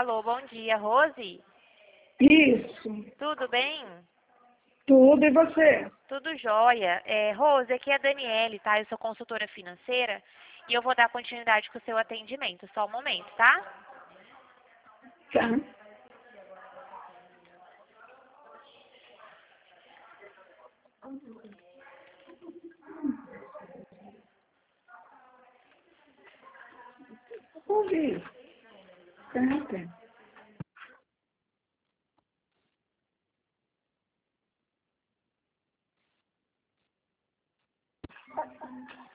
Alô, bom dia, Rose? Isso, Tudo bem? tudo, e você? Tudo jóia. Rose, aqui é a Daniele, tá? Eu sou consultora financeira e eu vou dar continuidade com o seu atendimento. Só um momento, tá? Tá. Ouvi. Tá.